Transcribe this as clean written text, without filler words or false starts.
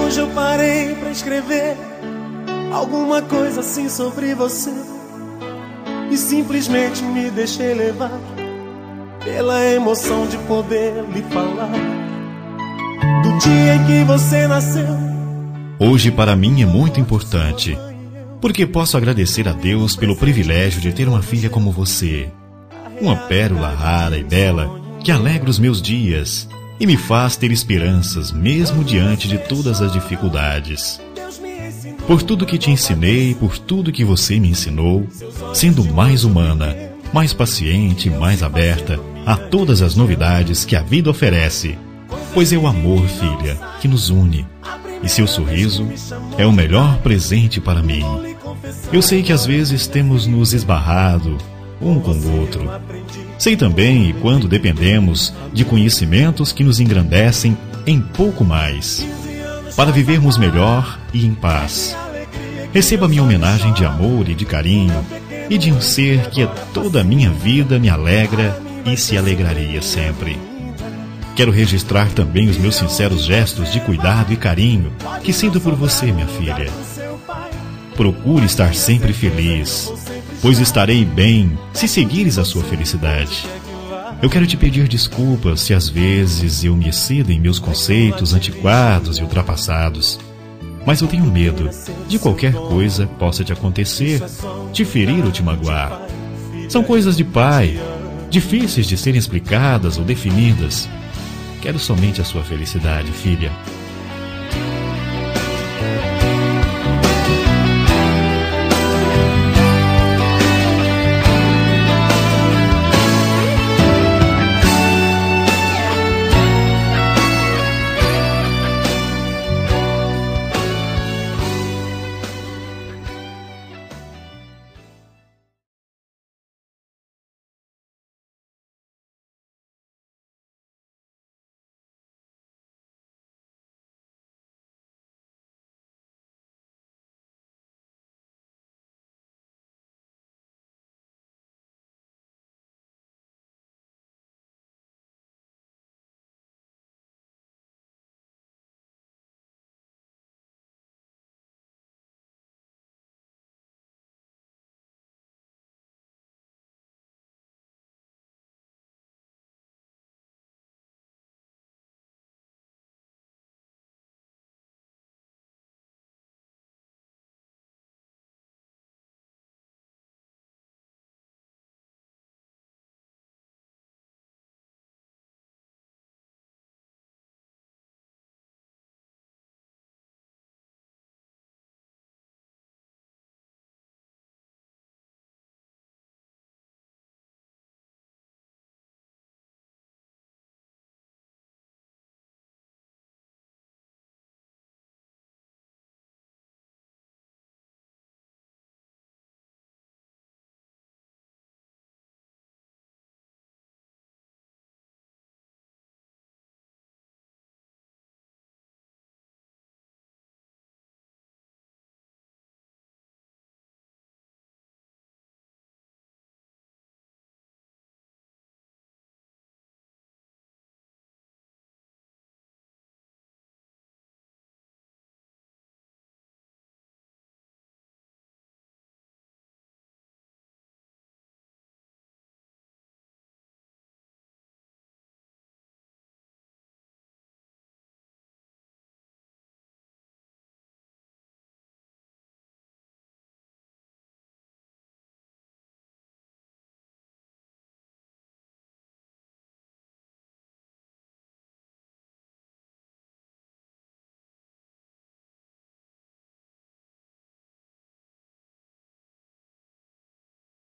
Hoje eu parei pra escrever alguma coisa assim sobre você e simplesmente me deixei levar pela emoção de poder lhe falar do dia em que você nasceu. Hoje para mim é muito importante, porque posso agradecer a Deus pelo privilégio de ter uma filha como você. Uma pérola rara e bela que alegra os meus dias e me faz ter esperanças mesmo diante de todas as dificuldades. Por tudo que te ensinei, por tudo que você me ensinou, sendo mais humana, mais paciente, mais aberta a todas as novidades que a vida oferece. Pois é o amor, filha, que nos une. E seu sorriso é o melhor presente para mim. Eu sei que às vezes temos nos esbarrado um com o outro. Sei também quando dependemos de conhecimentos que nos engrandecem em pouco mais, para vivermos melhor e em paz. Receba minha homenagem de amor e de carinho, e de um ser que toda a minha vida me alegra e se alegraria sempre. Quero registrar também os meus sinceros gestos de cuidado e carinho que sinto por você, minha filha. Procure estar sempre feliz, pois estarei bem se seguires a sua felicidade. Eu quero te pedir desculpas se às vezes eu me excedo em meus conceitos antiquados e ultrapassados, mas eu tenho medo de qualquer coisa possa te acontecer, te ferir ou te magoar. São coisas de pai, difíceis de serem explicadas ou definidas. Quero somente a sua felicidade, filha.